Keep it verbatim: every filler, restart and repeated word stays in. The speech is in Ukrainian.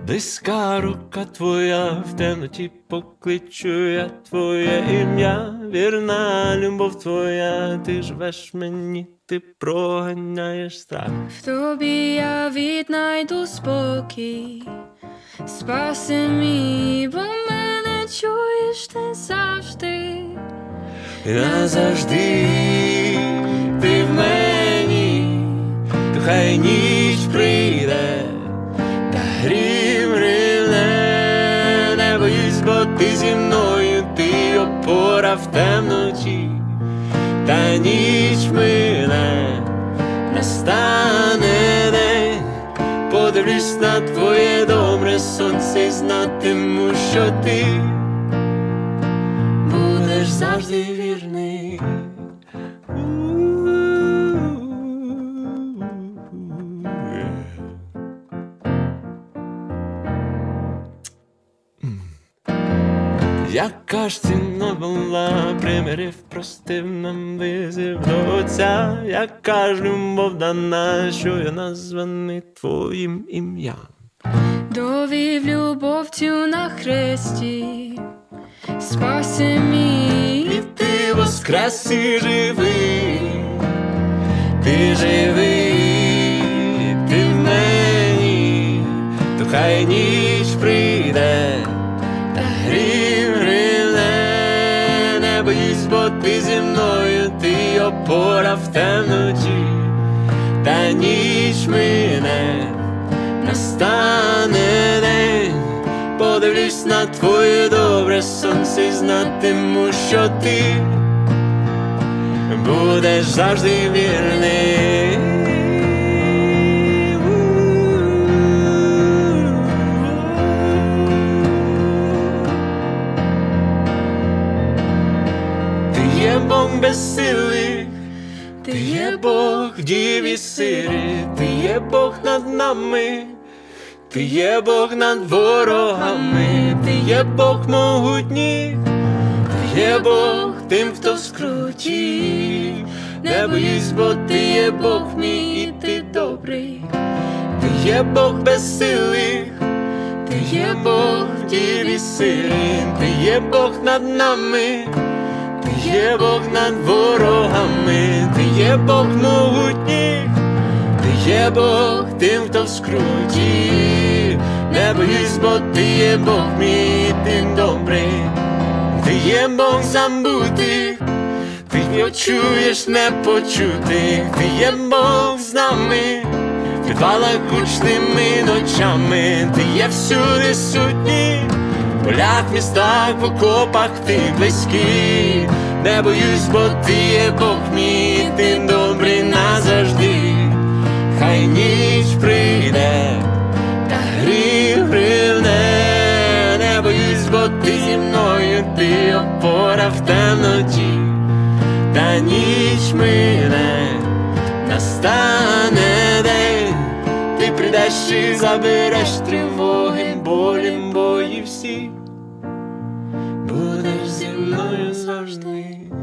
Близька рука твоя, в темноті покличу я твоє ім'я, вірна любов твоя, ти живеш мені, ти проганяєш страх. В тобі я віднайду спокій, спаси мій, бо мене чуєш ти завжди. Назавжди ти в мені, то хай ніч прийде, та грім рине, не боюсь, бо ти зі мною, ти опора в темноті, та ніч мине, настане день, подивлюсь на твоє добре сонце і знатиму, що ти будеш завжди вірний. Яка ж ціна була, примирив, простив нам визив до Отця, яка ж любов дана, що я названий твоїм ім'ям. Довів любов цю на хресті, спаси мій, І ти воскрес і живий, ти живий, ти в мені, то хай ніч прийде, та грім грине, не боюсь, бо ти зі мною, ти опора в темноті, та ніч мине, настане день, подивлюсь на твоє добре сонце і знатиму, що ти будеш завжди вірний. Ти є Бог безсилий, ти є Бог в діві сирі, ти є Бог над нами, ти є Бог над ворогами, ти є Бог могутній, ти є Бог тим, хто в скруті. Не боюсь, бо ти є Бог мій, і ти добрий. Ти є Бог безсилий, ти є Бог в діві сирі, ти є Бог над нами, ти є Бог над ворогами, ти є Бог могутній, ти є Бог тим, хто в скруті. Не боюсь, бо ти є Бог мій, ти добрий. Ти є Бог забутих, ти почуєш непочутих, ти є Бог з нами, в підвалах гучними ночами, ти є всюди сутній, в полях, містах, в окопах ти близький. Не боюсь, бо ти є Бог мій, ти добрий назавжди. Хай ніч прийде, та гріх гривне, не боюсь, бо ти зі мною, ти опора в темноті, та ніч мине, настане день, ти прийдеш і забереш тривоги, болі, бої всі, будеш зі мною завжди.